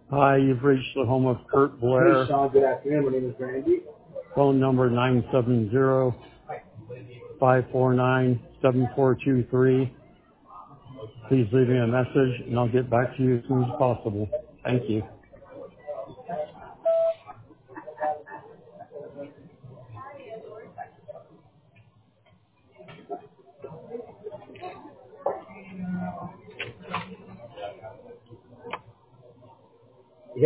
Hi, you've reached the home of Kurt Hey, Blair. Sean, good afternoon. My name is Randy. Phone number 970-549-7423. Please leave me a message and I'll get back to you as soon as possible. Thank you.